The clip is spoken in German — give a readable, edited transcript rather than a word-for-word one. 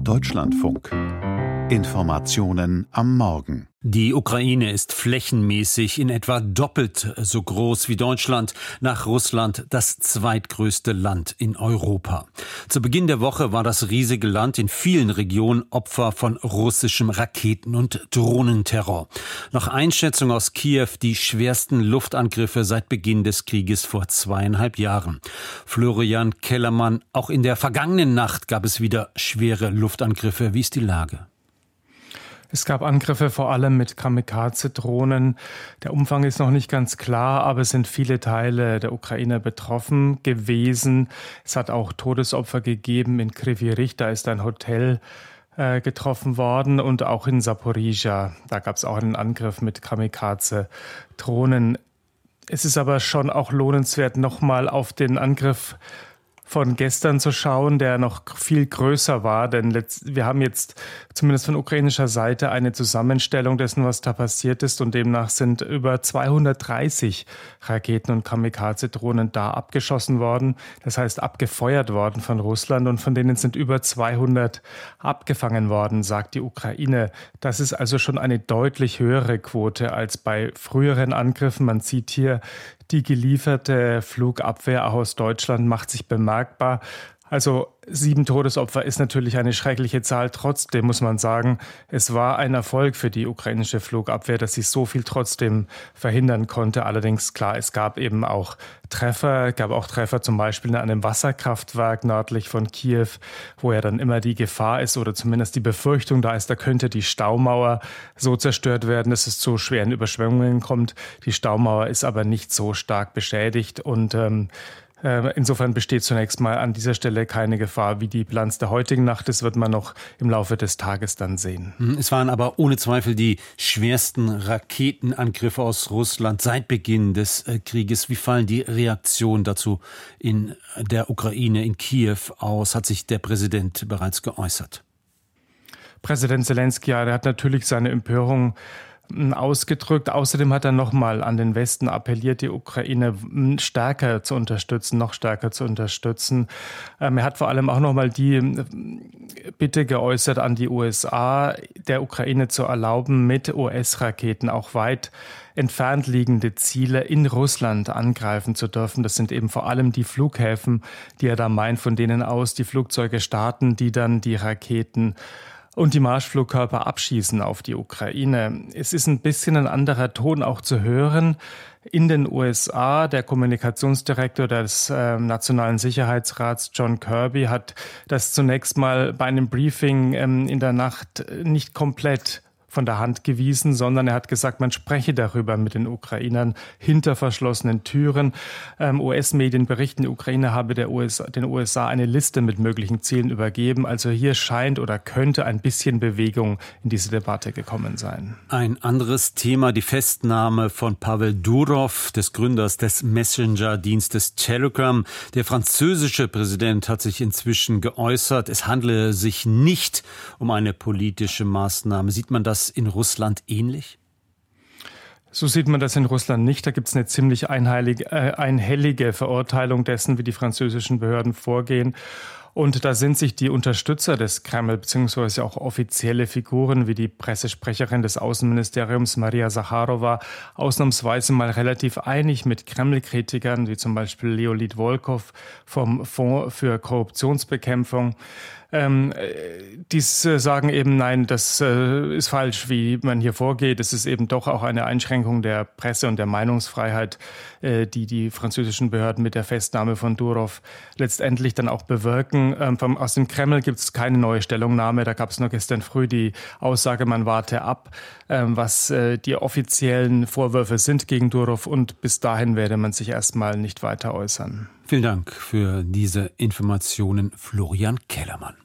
Deutschlandfunk. Informationen am Morgen. Die Ukraine ist flächenmäßig in etwa doppelt so groß wie Deutschland, nach Russland das zweitgrößte Land in Europa. Zu Beginn der Woche war das riesige Land in vielen Regionen Opfer von russischem Raketen- und Drohnenterror. Nach Einschätzung aus Kiew die schwersten Luftangriffe seit Beginn des Krieges vor 2,5 Jahren. Florian Kellermann, auch in der vergangenen Nacht gab es wieder schwere Luftangriffe. Wie ist die Lage? Es gab Angriffe vor allem mit Kamikaze-Drohnen. Der Umfang ist noch nicht ganz klar, aber es sind viele Teile der Ukraine betroffen gewesen. Es hat auch Todesopfer gegeben in Kryvyi Rih, da ist ein Hotel getroffen worden, und auch in Saporizhia. Da gab es auch einen Angriff mit Kamikaze-Drohnen. Es ist aber schon auch lohnenswert, nochmal auf den Angriff von gestern zu schauen, der noch viel größer war, denn wir haben jetzt zumindest von ukrainischer Seite eine Zusammenstellung dessen, was da passiert ist, und demnach sind über 230 Raketen und Kamikaze-Drohnen da abgeschossen worden, das heißt abgefeuert worden von Russland, und von denen sind über 200 abgefangen worden, sagt die Ukraine. Das ist also schon eine deutlich höhere Quote als bei früheren Angriffen. Man sieht hier, die gelieferte Flugabwehr auch aus Deutschland macht sich bemerkbar. Also 7 Todesopfer ist natürlich eine schreckliche Zahl. Trotzdem muss man sagen, es war ein Erfolg für die ukrainische Flugabwehr, dass sie so viel trotzdem verhindern konnte. Allerdings, klar, es gab eben auch Treffer. Zum Beispiel in einem Wasserkraftwerk nördlich von Kiew, wo ja dann immer die Gefahr ist oder zumindest die Befürchtung da ist, da könnte die Staumauer so zerstört werden, dass es zu schweren Überschwemmungen kommt. Die Staumauer ist aber nicht so stark beschädigt, und insofern besteht zunächst mal an dieser Stelle keine Gefahr. Wie die Bilanz der heutigen Nacht ist, wird man noch im Laufe des Tages dann sehen. Es waren aber ohne Zweifel die schwersten Raketenangriffe aus Russland seit Beginn des Krieges. Wie fallen die Reaktionen dazu in der Ukraine, in Kiew aus? Hat sich der Präsident bereits geäußert? Präsident Selenskyj, der hat natürlich seine Empörung ausgedrückt. Außerdem hat er nochmal an den Westen appelliert, die Ukraine noch stärker zu unterstützen. Er hat vor allem auch nochmal die Bitte geäußert an die USA, der Ukraine zu erlauben, mit US-Raketen auch weit entfernt liegende Ziele in Russland angreifen zu dürfen. Das sind eben vor allem die Flughäfen, die er da meint, von denen aus die Flugzeuge starten, die dann die Raketen und die Marschflugkörper abschießen auf die Ukraine. Es ist ein bisschen ein anderer Ton auch zu hören. In den USA, der Kommunikationsdirektor des Nationalen Sicherheitsrats, John Kirby, hat das zunächst mal bei einem Briefing in der Nacht nicht komplett von der Hand gewiesen, sondern er hat gesagt, man spreche darüber mit den Ukrainern hinter verschlossenen Türen. US-Medien berichten, die Ukraine habe den USA eine Liste mit möglichen Zielen übergeben. Also hier scheint oder könnte ein bisschen Bewegung in diese Debatte gekommen sein. Ein anderes Thema, die Festnahme von Pavel Durov, des Gründers des Messenger-Dienstes Telegram. Der französische Präsident hat sich inzwischen geäußert, es handle sich nicht um eine politische Maßnahme. Sieht man das in Russland ähnlich? So sieht man das in Russland nicht. Da gibt es eine ziemlich einhellige Verurteilung dessen, wie die französischen Behörden vorgehen. Und da sind sich die Unterstützer des Kreml beziehungsweise auch offizielle Figuren wie die Pressesprecherin des Außenministeriums Maria Sacharowa ausnahmsweise mal relativ einig mit Kreml-Kritikern wie zum Beispiel Leonid Volkov vom Fonds für Korruptionsbekämpfung. Die sagen eben, nein, das ist falsch, wie man hier vorgeht. Es ist eben doch auch eine Einschränkung der Presse- und der Meinungsfreiheit, die französischen Behörden mit der Festnahme von Durov letztendlich dann auch bewirken. Aus dem Kreml gibt es keine neue Stellungnahme. Da gab es nur gestern früh die Aussage, man warte ab, was die offiziellen Vorwürfe sind gegen Durov, und bis dahin werde man sich erstmal nicht weiter äußern. Vielen Dank für diese Informationen, Florian Kellermann.